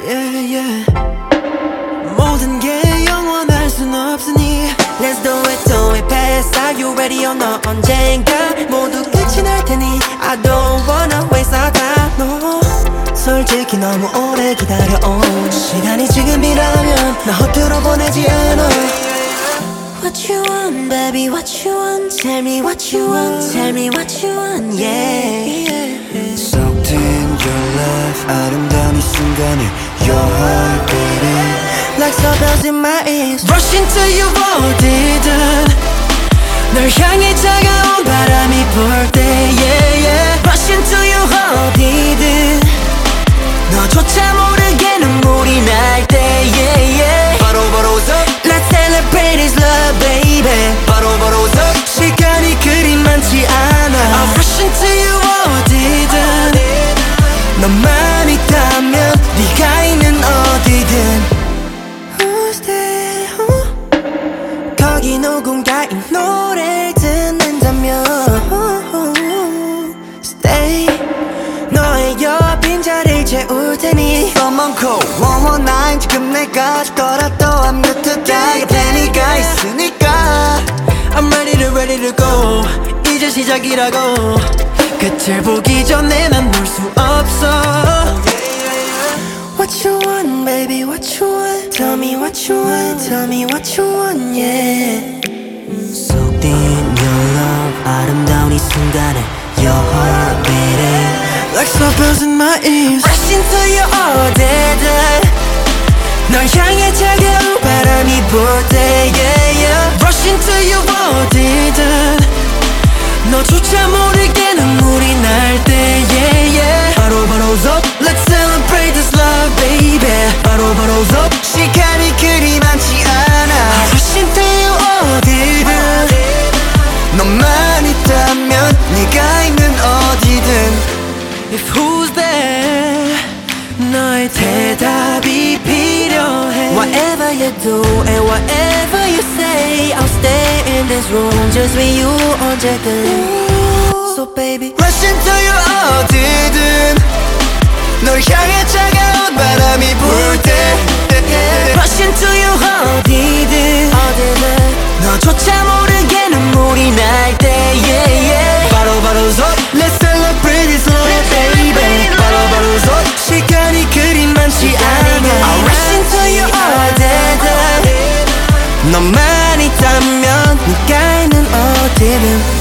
yeah, yeah. 모든 게 영원할 순 없으니 Let's do it fast. Are you ready or not? 언젠가 모두 끝이 날 테니 I don't wanna waste our time. No. 솔직히 너무 오래 기다려온 시간이 지금이라면 나 허투루 보내지 않아. What you want, baby, what you want? Tell me what you want, tell me what you want, yeah. Soaked in your love 아름다운 이 순간에 Your heart beating Like some bells in my ears Rush into you 어디든 널 향해 차가운 바람이 불 때 yeah, yeah. Rush into you 어디든 너조차 모르게 눈물이 날 때 yeah, yeah. 바로 웃어 Let's celebrate this love baby 바로 웃어 시간이 그리 많지 않아 I'll rush into you 어디든 너만 있다면 네가 있는 어디든 Who's there? 거기 누군가의 노래를 듣는다면 Stay 너의 옆 빈자리를 채울 테니 Someone call 119 지금 내가 죽더라도 I'm good to die 테니까 있으니까 I'm ready to go 이제 시작이라고 끝을 보기 전에 난 놀 수 없어 What you want baby what you want Tell me what you want Tell me what you want yeah Soaked in your love 아름다운 이 순간에 Your heart beating Like some bells in my ears Rush into you 어디든 널 향해 차가운 바람이 불 때 yeah, yeah. Rush into you 어디든 너조차 모르게 눈물이 날 때 yeah, yeah. 바로 웃어 Let's celebrate this love baby 바로 웃어 시간이 그리 많지 않아 Rush into you 어디든 너만 있다면 네가 있는 어디든 If who's there 너의 대답이 필요해 Whatever you do and whatever you say I'll stay in this room just with you 언제든 So baby Rush into you 어디든 널 향해 차가운 바람이 불 때 Rush into you 어디든 너조차 모르게 눈물이 날 때 yeah, yeah. 바로 웃어 Let's celebrate this love baby 바로 웃어 시간이 그리 많지 않아 I'll rush into you 어디든 너만 있다면 네가 있는 어디든